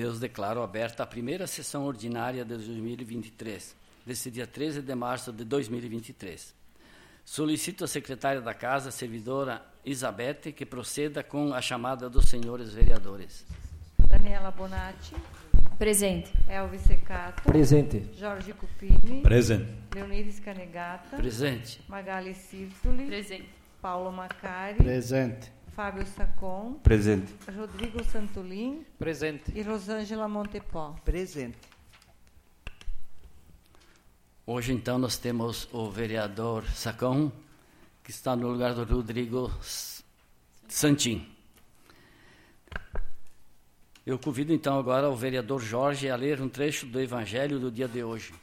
Deus, declaro aberta a primeira sessão ordinária de 2023, desse dia 13 de março de 2023. Solicito à secretária da Casa, servidora Isabete, que proceda com a chamada dos senhores vereadores. Daniela Bonatti. Presente. Elvis Secato. Presente. Jorge Cupini. Presente. Leonides Canegata. Presente. Magali Sirtuli. Presente. Paulo Macari. Presente. Fábio Sacon. Presente. Rodrigo Santolin. Presente. E Rosângela Montepó. Presente. Hoje, então, nós temos o vereador Sacon, que está no lugar do Rodrigo Santin. Eu convido, então, agora o vereador Jorge a ler um trecho do Evangelho do dia de hoje.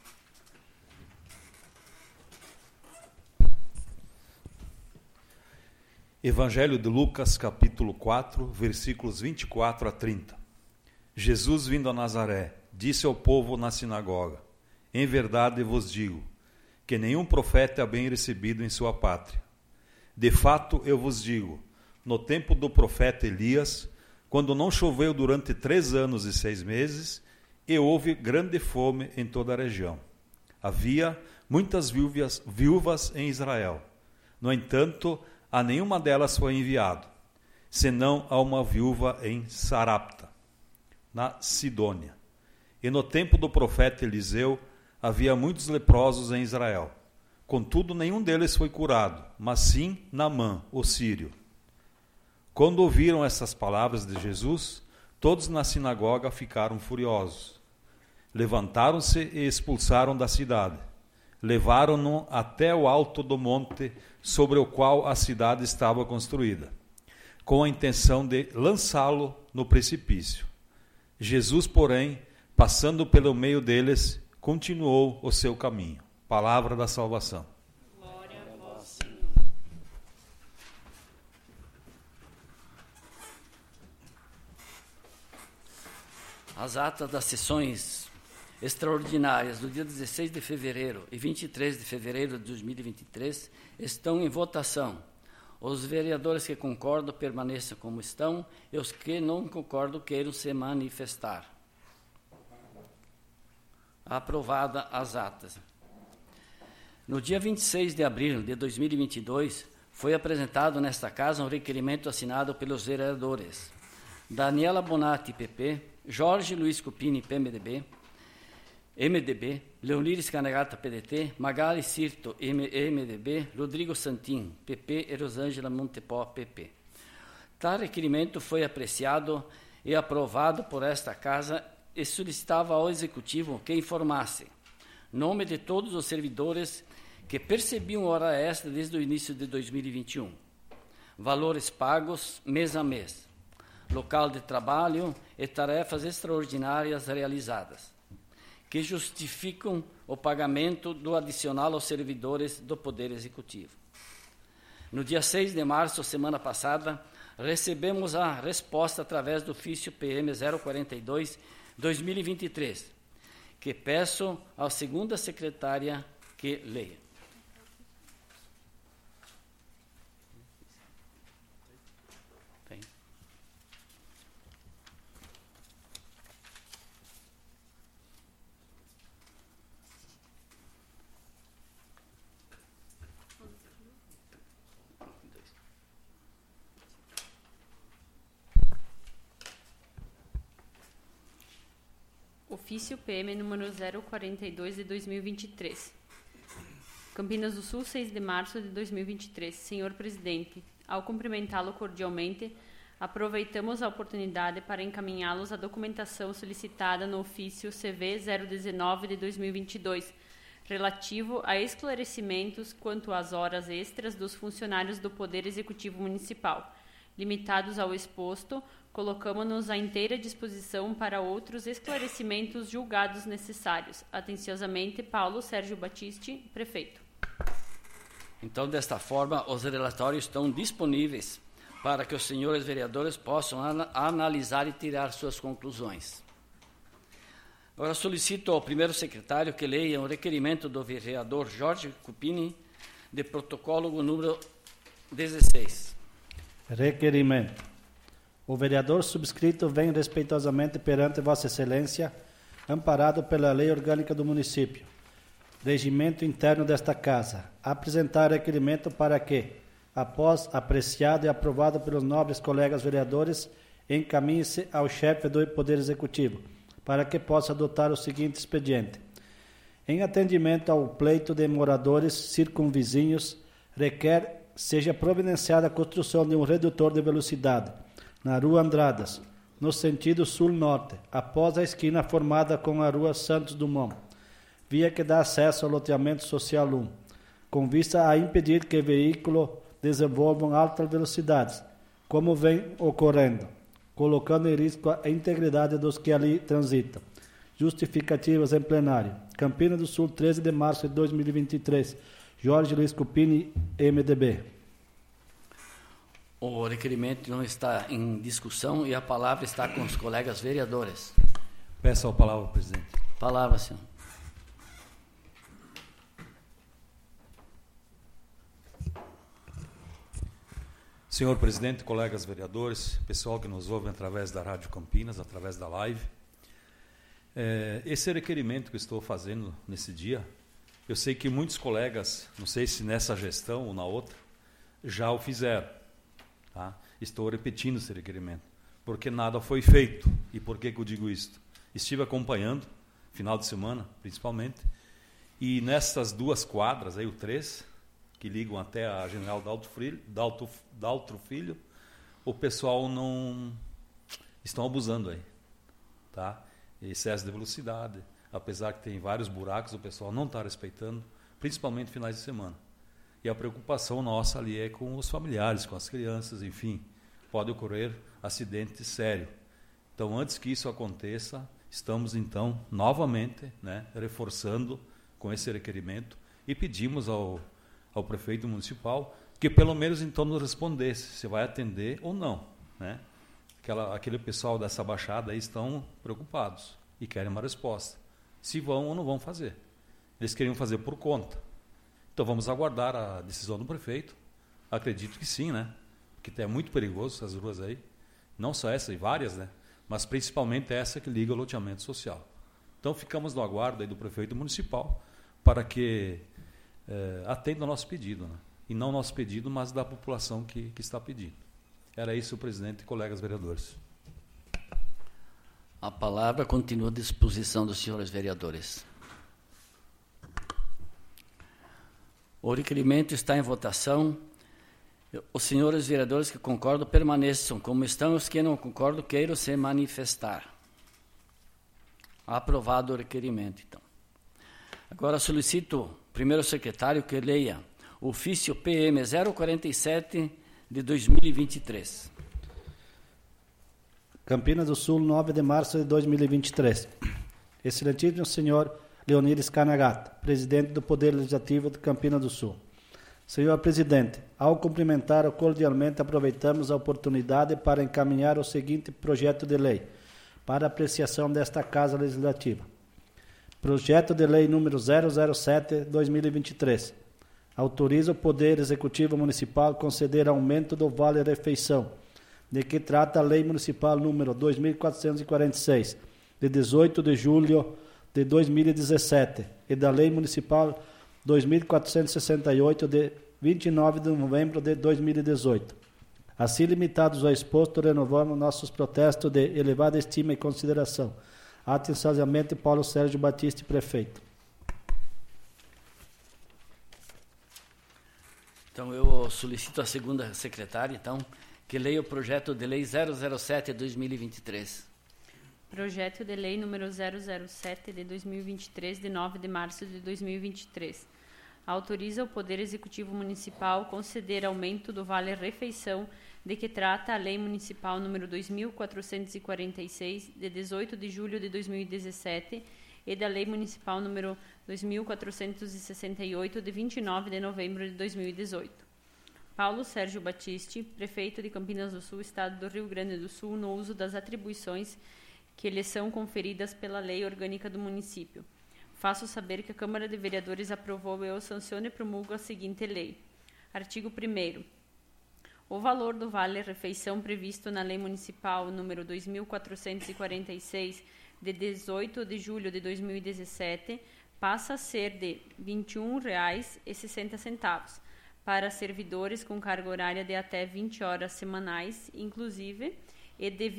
Evangelho de Lucas, capítulo 4, versículos 24 a 30. Jesus, vindo a Nazaré, disse ao povo na sinagoga: Em verdade vos digo, que nenhum profeta é bem recebido em sua pátria. De fato, eu vos digo, no tempo do profeta Elias, quando não choveu durante 3 anos e 6 meses, e houve grande fome em toda a região. Havia muitas viúvas em Israel. No entanto, a nenhuma delas foi enviado, senão a uma viúva em Sarapta, na Sidônia. E no tempo do profeta Eliseu, havia muitos leprosos em Israel. Contudo, nenhum deles foi curado, mas sim Naamã, o sírio. Quando ouviram essas palavras de Jesus, todos na sinagoga ficaram furiosos. Levantaram-se e expulsaram da cidade. Levaram-no até o alto do monte sobre o qual a cidade estava construída, com a intenção de lançá-lo no precipício. Jesus, porém, passando pelo meio deles, continuou o seu caminho. Palavra da salvação. Glória a vós. As atas das sessões extraordinárias do dia 16 de fevereiro e 23 de fevereiro de 2023 estão em votação. Os vereadores que concordam permaneçam como estão e os que não concordam queiram se manifestar. Aprovada as atas. No dia 26 de abril de 2022, foi apresentado nesta Casa um requerimento assinado pelos vereadores Daniela Bonatti, PP, Jorge Luiz Cupini, MDB, Leonides Canegata, PDT, Magali Sirto, MDB, Rodrigo Santin, PP e Rosângela Montepó, PP. Tal requerimento foi apreciado e aprovado por esta Casa e solicitava ao Executivo que informasse nome de todos os servidores que percebiam hora extra desde o início de 2021, valores pagos mês a mês, local de trabalho e tarefas extraordinárias realizadas, que justificam o pagamento do adicional aos servidores do Poder Executivo. No dia 6 de março, semana passada, recebemos a resposta através do ofício PM 042-2023, que peço à segunda secretária que leia. Ofício PM número 042 de 2023. Campinas do Sul, 6 de março de 2023. Senhor Presidente, ao cumprimentá-lo cordialmente, aproveitamos a oportunidade para encaminhá-los a documentação solicitada no ofício CV 019 de 2022, relativo a esclarecimentos quanto às horas extras dos funcionários do Poder Executivo Municipal. Limitados ao exposto, colocamos-nos à inteira disposição para outros esclarecimentos julgados necessários. Atenciosamente, Paulo Sérgio Battisti, prefeito. Então, desta forma, os relatórios estão disponíveis para que os senhores vereadores possam analisar e tirar suas conclusões. Agora solicito ao primeiro secretário que leia o requerimento do vereador Jorge Cupini, de protocolo número 16. Requerimento. O vereador subscrito vem respeitosamente perante Vossa Excelência, amparado pela Lei Orgânica do Município, regimento interno desta Casa, apresentar requerimento para que, após apreciado e aprovado pelos nobres colegas vereadores, encaminhe-se ao chefe do Poder Executivo, para que possa adotar o seguinte expediente. Em atendimento ao pleito de moradores circunvizinhos, requer seja providenciada a construção de um redutor de velocidade na Rua Andradas, no sentido sul-norte, após a esquina formada com a Rua Santos Dumont, via que dá acesso ao loteamento social 1, com vista a impedir que veículos desenvolvam altas velocidades, como vem ocorrendo, colocando em risco a integridade dos que ali transitam. Justificativas em plenário. Campinas do Sul, 13 de março de 2023. Jorge Luiz Cupini, MDB. O requerimento não está em discussão e a palavra está com os colegas vereadores. Peço a palavra, presidente. Palavra, senhor. Senhor presidente, colegas vereadores, pessoal que nos ouve através da Rádio Campinas, através da live. Esse requerimento que eu estou fazendo nesse dia, eu sei que muitos colegas, não sei se nessa gestão ou na outra, já o fizeram. Tá? Estou repetindo esse requerimento, porque nada foi feito. E por que eu digo isto? Estive acompanhando, final de semana principalmente, e nessas duas quadras, aí o 3, que ligam até a General Daltro Filho, o pessoal não estão abusando aí. Tá? Excesso de velocidade, apesar que tem vários buracos, o pessoal não está respeitando, principalmente finais de semana. E a preocupação nossa ali é com os familiares, com as crianças, enfim, pode ocorrer acidente sério. Então, antes que isso aconteça, estamos então novamente, né, reforçando com esse requerimento e pedimos ao prefeito municipal que pelo menos então nos respondesse se vai atender ou não, né? Aquele pessoal dessa baixada aí estão preocupados e querem uma resposta. Se vão ou não vão fazer. Eles queriam fazer por conta. Então vamos aguardar a decisão do prefeito. Acredito que sim, né? Porque é muito perigoso essas ruas aí. Não só essa, e várias, né? Mas principalmente essa que liga ao loteamento social. Então ficamos no aguardo aí do prefeito municipal para que atenda ao nosso pedido, né? E não nosso pedido, mas da população que está pedindo. Era isso, presidente e colegas vereadores. A palavra continua à disposição dos senhores vereadores. O requerimento está em votação. Os senhores vereadores que concordam permaneçam como estão, os que não concordam queiram se manifestar. Aprovado o requerimento, então. Agora solicito o primeiro secretário que leia o ofício PM 047 de 2023. Campinas do Sul, 9 de março de 2023. Excelentíssimo senhor Leonides Canagato, presidente do Poder Legislativo de Campinas do Sul. Senhor presidente, ao cumprimentar cordialmente, aproveitamos a oportunidade para encaminhar o seguinte projeto de lei para apreciação desta Casa Legislativa. Projeto de Lei número 007/2023. Autoriza o Poder Executivo Municipal a conceder aumento do vale-refeição, de que trata a Lei Municipal número 2446, de 18 de julho de 2017, e da Lei Municipal 2468, de 29 de novembro de 2018. Assim, limitados ao exposto, renovamos nossos protestos de elevada estima e consideração. Atenciosamente, Paulo Sérgio Batista, prefeito. Então, eu solicito a segunda secretária, então, que leia o projeto de lei 007/2023. Projeto de lei número 007 de 2023, de 9 de março de 2023. Autoriza o Poder Executivo Municipal conceder aumento do vale-refeição de que trata a Lei Municipal número 2446, de 18 de julho de 2017, e da Lei Municipal número 2468, de 29 de novembro de 2018. Paulo Sérgio Batista, prefeito de Campinas do Sul, Estado do Rio Grande do Sul, no uso das atribuições que lhe são conferidas pela Lei Orgânica do Município. Faço saber que a Câmara de Vereadores aprovou e eu sanciono e promulgo a seguinte lei. Artigo 1º. o valor do vale-refeição previsto na Lei Municipal número 2.446, de 18 de julho de 2017, passa a ser de R$ 21,60 para servidores com carga horária de até 20 horas semanais, inclusive, e de R$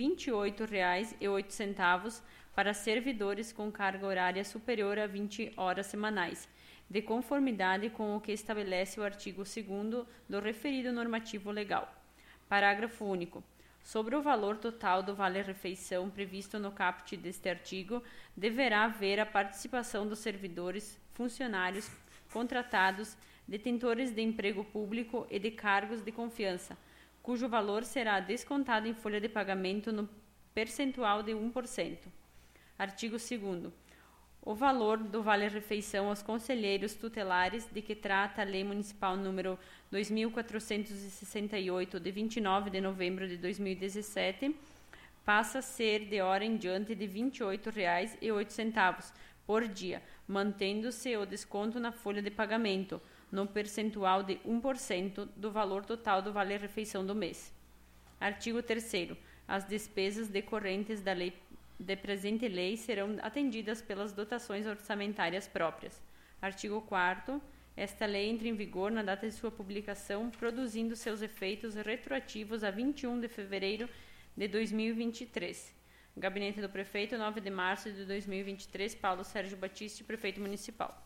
28,08 para servidores com carga horária superior a 20 horas semanais, de conformidade com o que estabelece o artigo 2º do referido normativo legal. Parágrafo único. Sobre o valor total do vale-refeição previsto no caput deste artigo, deverá haver a participação dos servidores, funcionários, contratados, detentores de emprego público e de cargos de confiança, cujo valor será descontado em folha de pagamento no percentual de 1%. Artigo 2º. O valor do vale-refeição aos conselheiros tutelares de que trata a Lei Municipal número 2.468, de 29 de novembro de 2017, passa a ser de hora em diante de R$ 28,08 por dia, mantendo-se o desconto na folha de pagamento, no percentual de 1% do valor total do vale-refeição do mês. Artigo 3º. As despesas decorrentes da presente lei serão atendidas pelas dotações orçamentárias próprias. Artigo 4º. Esta lei entra em vigor na data de sua publicação, produzindo seus efeitos retroativos a 21 de fevereiro de 2023. Gabinete do Prefeito, 9 de março de 2023, Paulo Sérgio Batista, Prefeito Municipal.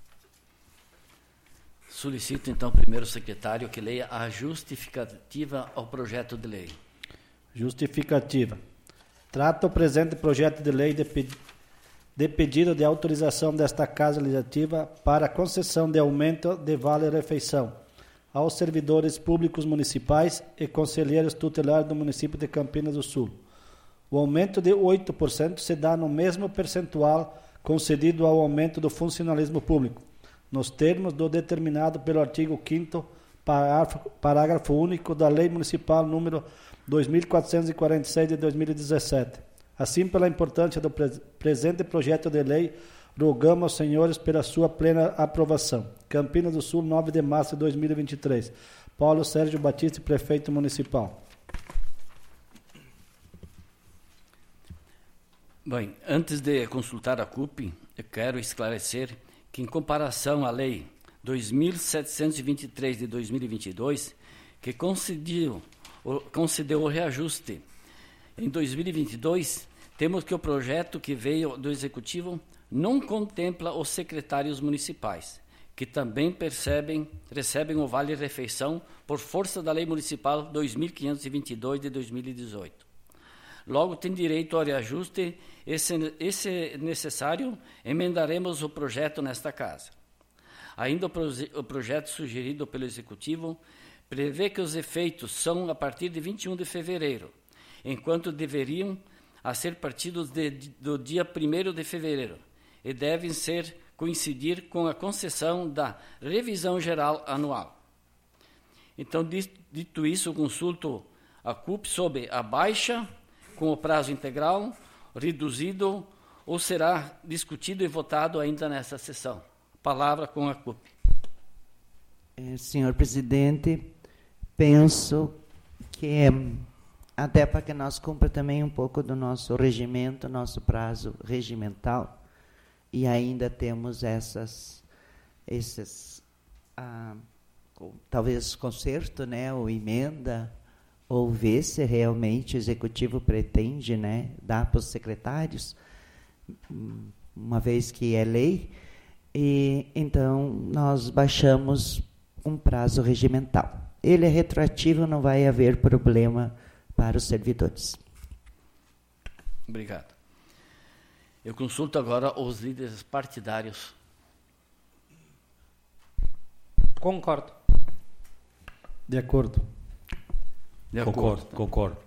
Solicito, então, primeiro secretário que leia a justificativa ao projeto de lei. Justificativa. Trata o presente projeto de lei de pedido de autorização desta Casa Legislativa para concessão de aumento de vale-refeição aos servidores públicos municipais e conselheiros tutelares do município de Campinas do Sul. O aumento de 8% se dá no mesmo percentual concedido ao aumento do funcionalismo público, nos termos do determinado pelo artigo 5º, parágrafo único da Lei Municipal número 2.446 de 2017. Assim, pela importância do presente projeto de lei, rogamos aos senhores pela sua plena aprovação. Campinas do Sul, 9 de março de 2023. Paulo Sérgio Batista, Prefeito Municipal. Bem, antes de consultar a CUP, eu quero esclarecer que, em comparação à Lei 2.723 de 2022, que concedeu o reajuste em 2022, temos que o projeto que veio do Executivo não contempla os secretários municipais, que também recebem o vale-refeição por força da Lei Municipal 2.522 de 2018. Logo, tem direito ao reajuste, esse necessário, emendaremos o projeto nesta Casa. Ainda o projeto sugerido pelo Executivo prevê que os efeitos são a partir de 21 de fevereiro, enquanto deveriam a ser partidos do dia 1º de fevereiro e devem coincidir com a concessão da revisão geral anual. Então, dito isso, consulto a CUP sobre a baixa com o prazo integral, reduzido, ou será discutido e votado ainda nessa sessão. Palavra com a CUP. Senhor presidente, penso que até para que nós cumpra também um pouco do nosso regimento, nosso prazo regimental, e ainda temos talvez conserto, né, ou emenda, ou ver se realmente o Executivo pretende, né, dar para os secretários, uma vez que é lei, e então nós baixamos um prazo regimental. Ele é retroativo, não vai haver problema para os servidores. Obrigado. Eu consulto agora os líderes partidários. Concordo. De acordo. De acordo. Concordo.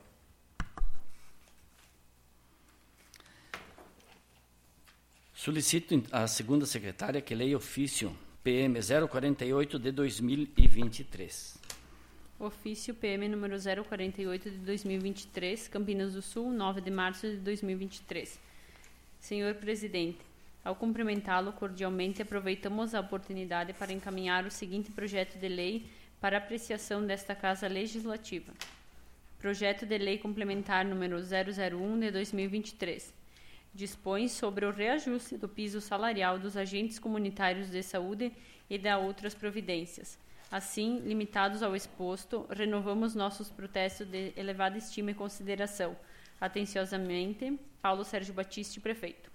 Solicito à segunda secretária que leia ofício PM 048 de 2023. Ofício PM número 048 de 2023, Campinas do Sul, 9 de março de 2023. Senhor presidente, ao cumprimentá-lo cordialmente, aproveitamos a oportunidade para encaminhar o seguinte projeto de lei para apreciação desta Casa Legislativa. Projeto de Lei Complementar número 001 de 2023. Dispõe sobre o reajuste do piso salarial dos agentes comunitários de saúde e da outras providências. Assim, limitados ao exposto, renovamos nossos protestos de elevada estima e consideração. Atenciosamente, Paulo Sérgio Batista, prefeito.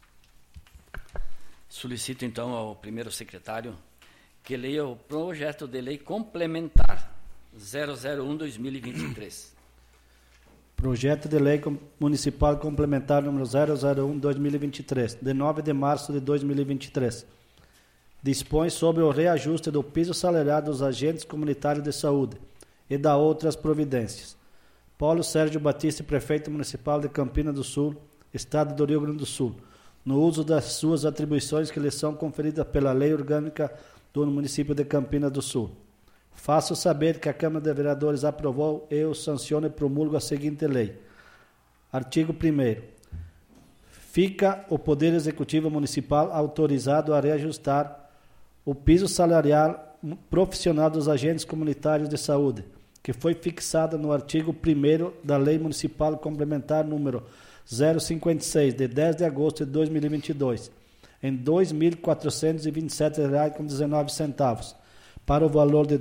Solicito, então, ao primeiro secretário que leia o projeto de lei complementar 001-2023. Projeto de Lei Municipal Complementar número 001-2023, de 9 de março de 2023. Dispõe sobre o reajuste do piso salarial dos agentes comunitários de saúde e da outras providências. Paulo Sérgio Batista, prefeito municipal de Campina do Sul, Estado do Rio Grande do Sul, no uso das suas atribuições que lhe são conferidas pela Lei Orgânica do município de Campina do Sul. Faço saber que a Câmara de Vereadores aprovou e sanciona e promulga a seguinte lei. Artigo 1º. Fica o Poder Executivo Municipal autorizado a reajustar o piso salarial profissional dos agentes comunitários de saúde, que foi fixado no artigo 1º da Lei Municipal Complementar número 056, de 10 de agosto de 2022, em R$ 2.427,19, para o valor de R$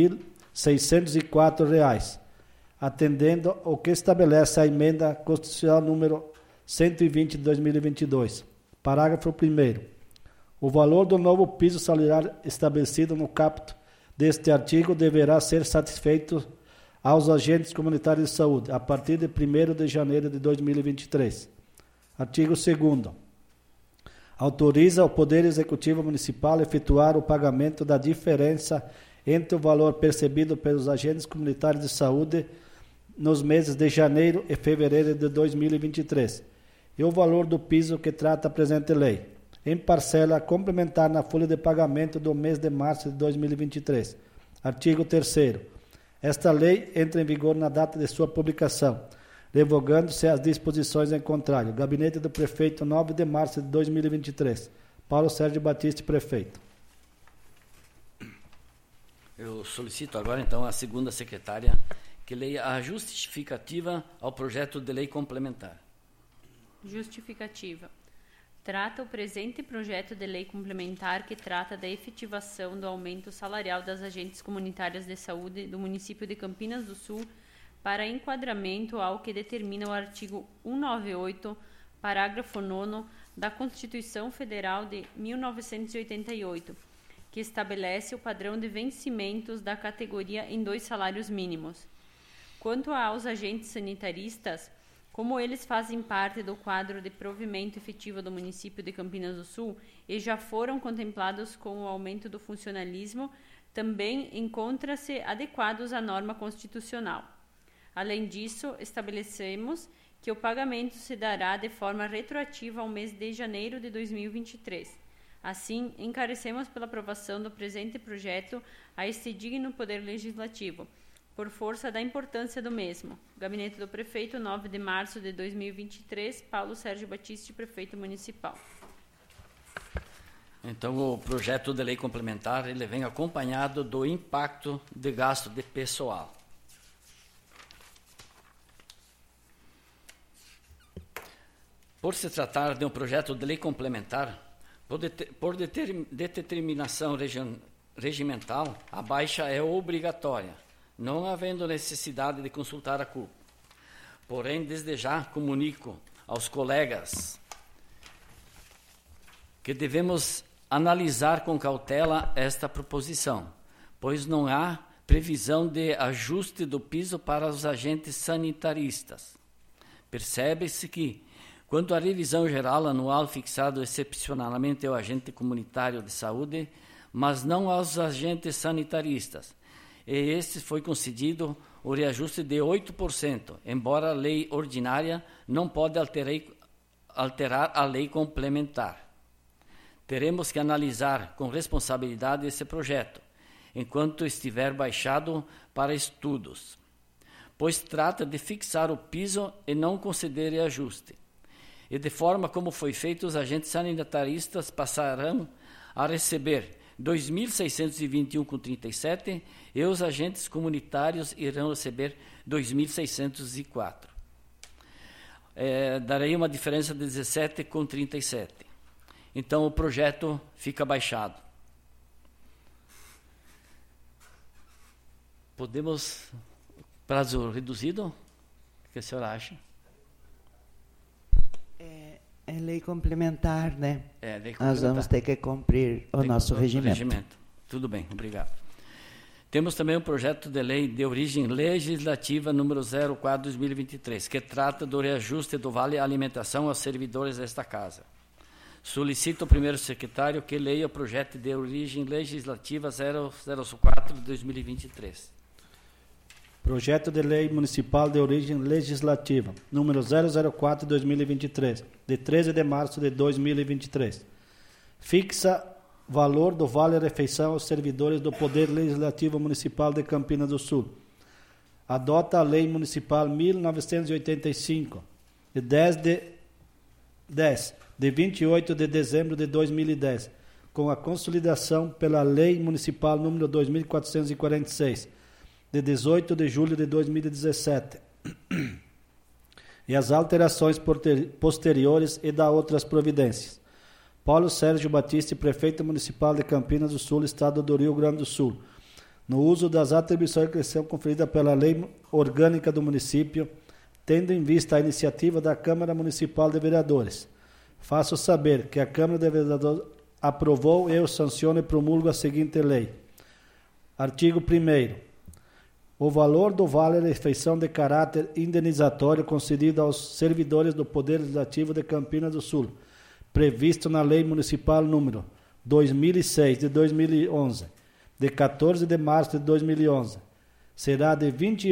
2.604, atendendo ao que estabelece a emenda constitucional número 120 de 2022. Parágrafo 1º. O valor do novo piso salarial estabelecido no caput deste artigo deverá ser satisfeito aos agentes comunitários de saúde a partir de 1º de janeiro de 2023. Artigo 2º. Autoriza o Poder Executivo Municipal a efetuar o pagamento da diferença entre o valor percebido pelos agentes comunitários de saúde nos meses de janeiro e fevereiro de 2023 e o valor do piso que trata a presente lei, em parcela complementar na folha de pagamento do mês de março de 2023. Artigo 3º. Esta lei entra em vigor na data de sua publicação, revogando-se as disposições em contrário. Gabinete do Prefeito, 9 de março de 2023. Paulo Sérgio Batista, prefeito. Eu solicito agora, então, a segunda secretária que leia a justificativa ao projeto de lei complementar. Justificativa. Trata o presente projeto de lei complementar que trata da efetivação do aumento salarial das agentes comunitárias de saúde do município de Campinas do Sul para enquadramento ao que determina o artigo 198, parágrafo 9º da Constituição Federal de 1988, que estabelece o padrão de vencimentos da categoria em 2 salários mínimos. Quanto aos agentes sanitaristas, como eles fazem parte do quadro de provimento efetivo do município de Campinas do Sul e já foram contemplados com o aumento do funcionalismo, também encontram-se adequados à norma constitucional. Além disso, estabelecemos que o pagamento se dará de forma retroativa ao mês de janeiro de 2023. Assim, encarecemos pela aprovação do presente projeto a este digno Poder Legislativo, por força da importância do mesmo. Gabinete do Prefeito, 9 de março de 2023, Paulo Sérgio Batista, Prefeito Municipal. Então, o projeto de lei complementar ele vem acompanhado do impacto de gasto de pessoal. Por se tratar de um projeto de lei complementar, por determinação regimental, a baixa é obrigatória, não havendo necessidade de consultar a CUP. Porém, desde já comunico aos colegas que devemos analisar com cautela esta proposição, pois não há previsão de ajuste do piso para os agentes sanitaristas. Percebe-se que, quanto à revisão geral anual fixado excepcionalmente ao agente comunitário de saúde, mas não aos agentes sanitaristas, e este foi concedido o reajuste de 8%, embora a lei ordinária não pode alterar a lei complementar. Teremos que analisar com responsabilidade esse projeto, enquanto estiver baixado para estudos, pois trata de fixar o piso e não conceder reajuste. E de forma como foi feito, os agentes sanitaristas passarão a receber 2.621,37 e os agentes comunitários irão receber 2.604. Darei uma diferença de 17,37. Então, o projeto fica baixado. Podemos, prazo reduzido? O que a senhora acha? É lei complementar, né? Lei complementar. Nós vamos ter que cumprir o nosso regimento. Tudo bem, obrigado. Temos também um projeto de lei de origem legislativa número 04/2023, que trata do reajuste do Vale Alimentação aos servidores desta Casa. Solicito ao primeiro secretário que leia o projeto de origem legislativa 004/2023. Projeto de Lei Municipal de Origem Legislativa, número 004/2023, de 13 de março de 2023. Fixa valor do vale-refeição aos servidores do Poder Legislativo Municipal de Campinas do Sul. Adota a Lei Municipal 1985, de 28 de dezembro de 2010, com a consolidação pela Lei Municipal número 2446, de 18 de julho de 2017, e as alterações posteriores e da outras providências. Paulo Sérgio Batista, prefeito municipal de Campinas do Sul, estado do Rio Grande do Sul, no uso das atribuições que são conferidas pela Lei Orgânica do município, tendo em vista a iniciativa da Câmara Municipal de Vereadores. Faço saber que a Câmara de Vereadores aprovou e eu sanciono e promulgo a seguinte lei. Artigo 1º. O valor do vale-refeição de caráter indenizatório concedido aos servidores do Poder Legislativo de Campinas do Sul, previsto na Lei Municipal número 2006 de 2011, de 14 de março de 2011, será de R$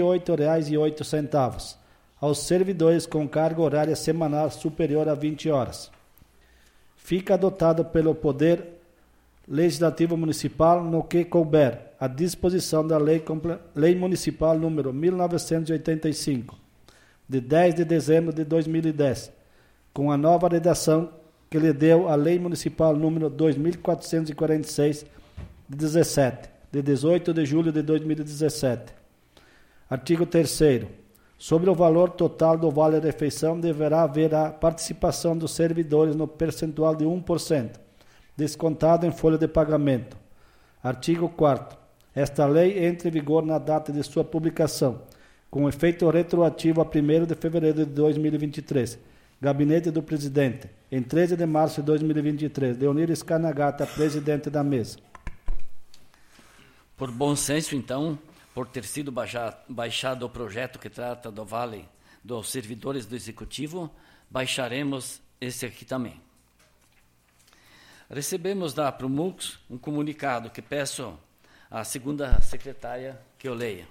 28,08 aos servidores com carga horária semanal superior a 20 horas. Fica adotado pelo Poder Legislativo Municipal no que couber a disposição da Lei Municipal número 1985, de 10 de dezembro de 2010, com a nova redação que lhe deu a Lei Municipal número 2446, de 18 de julho de 2017. Artigo 3º. Sobre o valor total do vale-refeição deverá haver a participação dos servidores no percentual de 1%, descontado em folha de pagamento. Artigo 4º. Esta lei entra em vigor na data de sua publicação, com efeito retroativo a 1º de fevereiro de 2023. Gabinete do Presidente, em 13 de março de 2023. Leonir Scanagata, presidente da mesa. Por bom senso, então, por ter sido baixado o projeto que trata do Vale dos servidores do Executivo, baixaremos esse aqui também. Recebemos da Promux um comunicado que peço à segunda secretária que eu leia.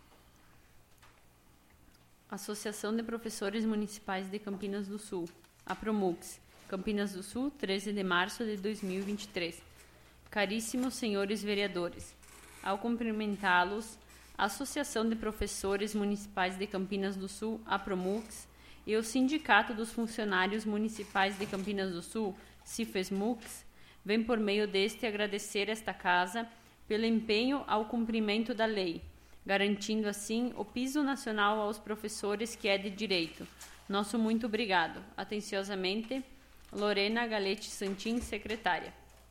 Associação de Professores Municipais de Campinas do Sul, a Promux, Campinas do Sul, 13 de março de 2023. Caríssimos senhores vereadores, ao cumprimentá-los, a Associação de Professores Municipais de Campinas do Sul, a Promux, e o Sindicato dos Funcionários Municipais de Campinas do Sul, CIFESMUX, vem por meio deste agradecer esta Casa pelo empenho ao cumprimento da lei, garantindo assim o piso nacional aos professores que é de direito. Nosso muito obrigado. Atenciosamente, Lorena Galete Santin, secretária.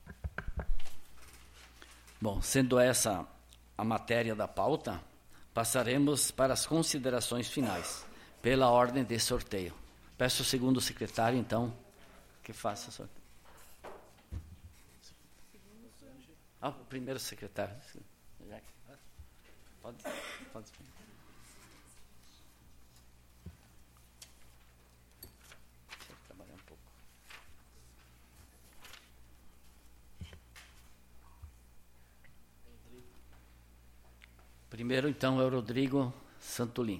Bom, sendo essa a matéria da pauta, passaremos para as considerações finais, pela ordem de sorteio. Peço ao segundo secretário, então, que faça o sorteio. O primeiro secretário. Pode. Deixa eu trabalhar um pouco. Primeiro, então, é o Rodrigo Santolin.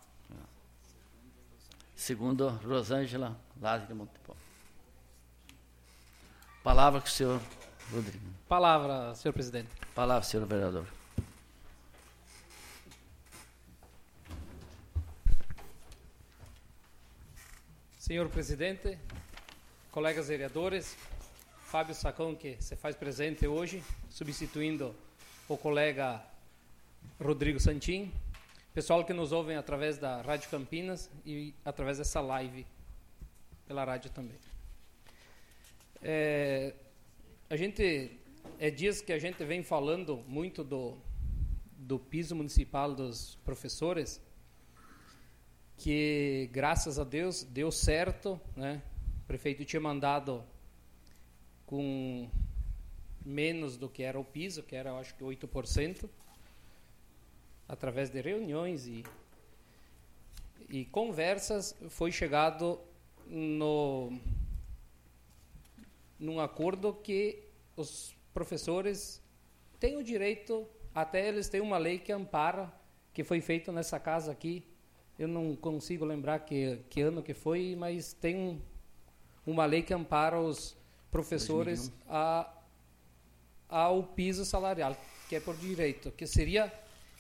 Segundo, Rosângela Lázaro Montepó. Palavra com o senhor Rodrigo. Palavra, senhor presidente. Palavra, senhor vereador. Senhor presidente, colegas vereadores, Fábio Sacão, que se faz presente hoje, substituindo o colega Rodrigo Santin. Pessoal que nos ouvem através da Rádio Campinas e através dessa live pela rádio também. Dias que a gente vem falando muito do piso municipal dos professores, que graças a Deus deu certo, né? O prefeito tinha mandado com menos do que era o piso, que era, acho que 8%, através de reuniões e conversas, foi chegado num acordo que os professores têm o direito, até eles têm uma lei que ampara, que foi feita nessa casa aqui, eu não consigo lembrar que ano que foi, mas tem uma lei que ampara os professores ao piso salarial, que é por direito, que seria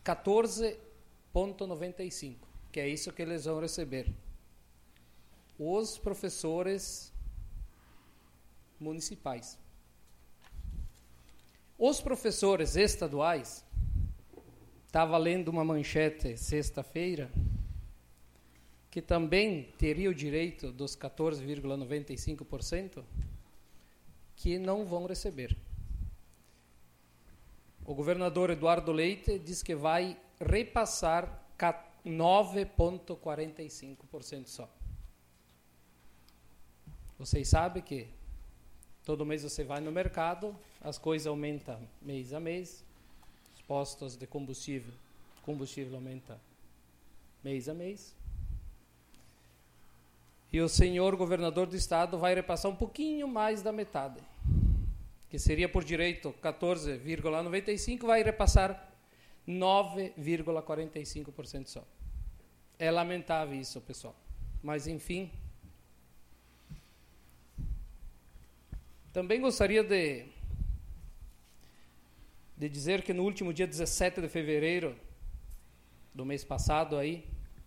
14,95, que é isso que eles vão receber. Os professores municipais. Os professores estaduais, estava lendo uma manchete sexta-feira, que também teria o direito dos 14,95%, que não vão receber. O governador Eduardo Leite diz que vai repassar 9,45% só. Vocês sabem que todo mês você vai no mercado, as coisas aumentam mês a mês, os postos de combustível aumenta mês a mês. E o senhor governador do estado vai repassar um pouquinho mais da metade, que seria por direito 14,95%, vai repassar 9,45% só. É lamentável isso, pessoal. Mas, enfim. Também gostaria de dizer que no último dia 17 de fevereiro do mês passado aí,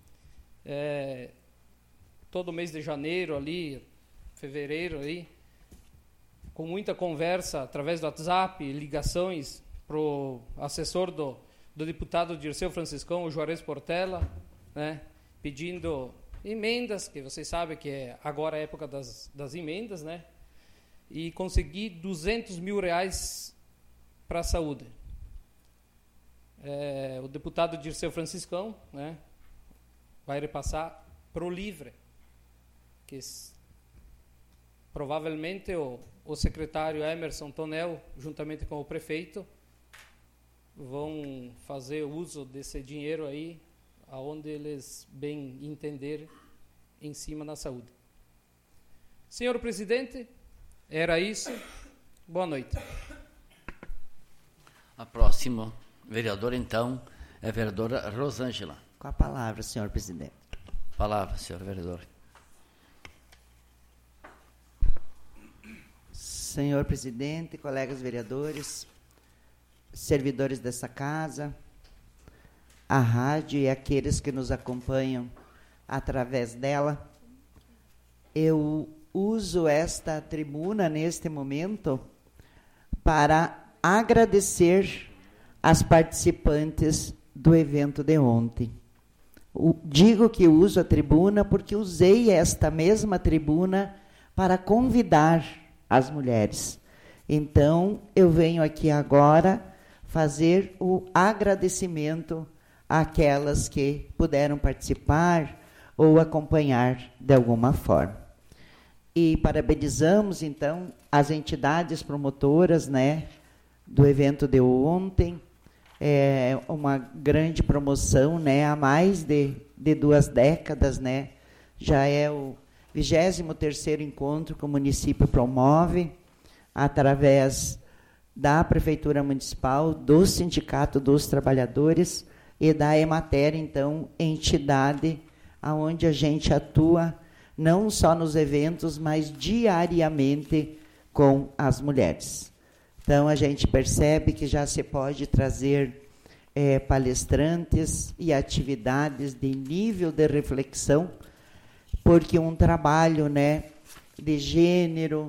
todo mês de janeiro ali, fevereiro aí, com muita conversa através do WhatsApp, ligações para o assessor do deputado Dirceu Franciscão, o Juarez Portela, né, pedindo emendas, que vocês sabem que agora é a época das emendas, né, e consegui R$200 mil para a saúde. O deputado Dirceu Franciscão, né, vai repassar para o Livre, que provavelmente o secretário Emerson Tonel, juntamente com o prefeito, vão fazer uso desse dinheiro aí, aonde eles bem entenderem, em cima da saúde. Senhor presidente, era isso. Boa noite. A próxima vereadora, então, é a vereadora Rosângela. Com a palavra, senhor presidente. Palavra, senhor vereador. Senhor presidente, colegas vereadores, servidores dessa casa, a rádio e aqueles que nos acompanham através dela, eu uso esta tribuna neste momento para agradecer as participantes do evento de ontem. Digo que uso a tribuna porque usei esta mesma tribuna para convidar as mulheres. Então, eu venho aqui agora fazer o agradecimento àquelas que puderam participar ou acompanhar de alguma forma. E parabenizamos, então, as entidades promotoras, né, do evento de ontem. É uma grande promoção, né, há mais de 2 décadas, né, já é o 23º encontro que o município promove, através da Prefeitura Municipal, do Sindicato dos Trabalhadores e da Emater, então, entidade onde a gente atua não só nos eventos, mas diariamente com as mulheres. Então, a gente percebe que já se pode trazer palestrantes e atividades de nível de reflexão, porque um trabalho, né, de gênero,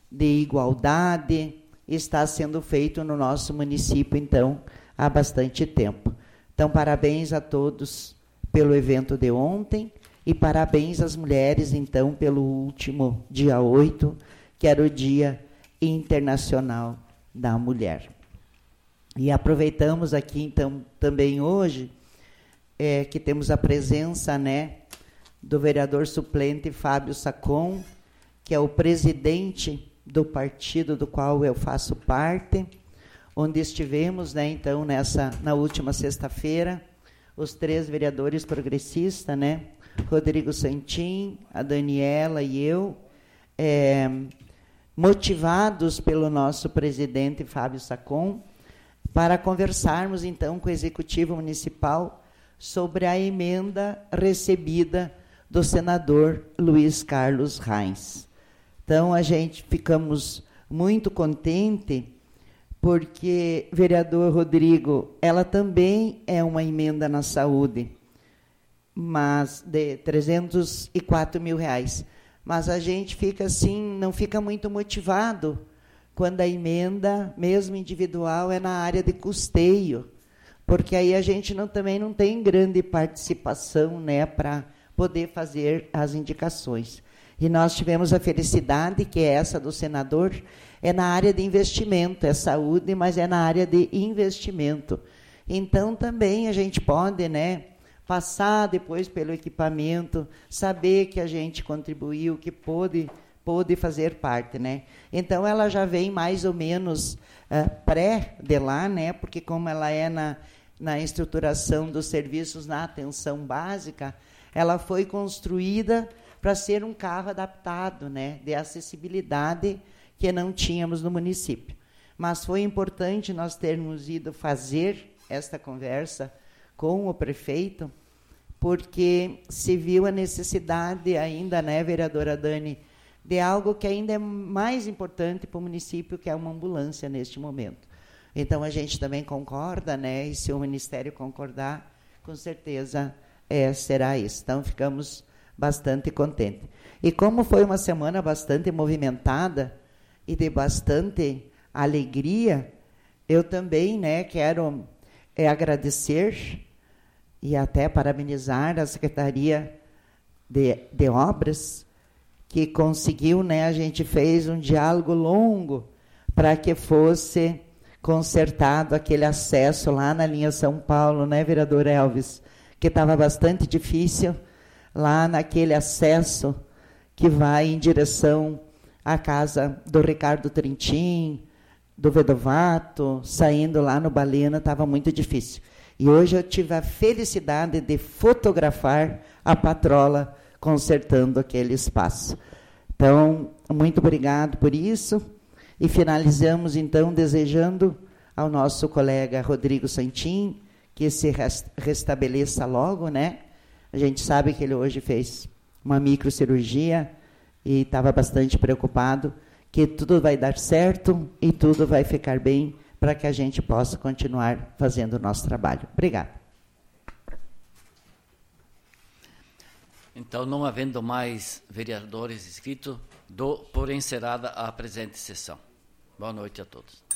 de igualdade está sendo feito no nosso município, então, há bastante tempo. Então, parabéns a todos pelo evento de ontem e parabéns às mulheres, então, pelo último dia 8, que era o Dia Internacional da Mulher. E aproveitamos aqui, então, também hoje, que temos a presença, né, do vereador suplente Fábio Sacon, que é o presidente do partido do qual eu faço parte, onde estivemos, né, então, na última sexta-feira, os 3 vereadores progressistas, né, Rodrigo Santin, a Daniela e eu, motivados pelo nosso presidente Fábio Sacon, para conversarmos, então, com o Executivo Municipal sobre a emenda recebida do senador Luiz Carlos Reins. Então, a gente ficamos muito contentes, porque, vereador Rodrigo, ela também é uma emenda na saúde, mas de R$304 mil. Mas a gente fica assim, não fica muito motivado quando a emenda, mesmo individual, é na área de custeio, porque aí a gente também não tem grande participação, né, para poder fazer as indicações. E nós tivemos a felicidade, que é essa do senador, é na área de investimento, é saúde, mas é na área de investimento. Então, também a gente pode, né, passar depois pelo equipamento, saber que a gente contribuiu, que pôde fazer parte, né? Então, ela já vem mais ou menos pré de lá, né? Porque como ela é na estruturação dos serviços na atenção básica, ela foi construída para ser um carro adaptado, né? De acessibilidade que não tínhamos no município. Mas foi importante nós termos ido fazer esta conversa com o prefeito, porque se viu a necessidade ainda, né, vereadora Dani, de algo que ainda é mais importante para o município, que é uma ambulância neste momento. Então, a gente também concorda, né, e se o Ministério concordar, com certeza será isso. Então, ficamos bastante contentes. E como foi uma semana bastante movimentada e de bastante alegria, eu também, né, quero agradecer e até parabenizar a Secretaria de Obras, que conseguiu, né, a gente fez um diálogo longo para que fosse consertado aquele acesso lá na linha São Paulo, né, vereador Elvis, que estava bastante difícil, lá naquele acesso que vai em direção à casa do Ricardo Trintim, do Vedovato, saindo lá no Balena, estava muito difícil. E hoje eu tive a felicidade de fotografar a patrola consertando aquele espaço. Então, muito obrigado por isso. E finalizamos, então, desejando ao nosso colega Rodrigo Santin que se restabeleça logo, né? A gente sabe que ele hoje fez uma microcirurgia e estava bastante preocupado, que tudo vai dar certo e tudo vai ficar bem para que a gente possa continuar fazendo o nosso trabalho. Obrigada. Então, não havendo mais vereadores inscritos, dou por encerrada a presente sessão. Boa noite a todos.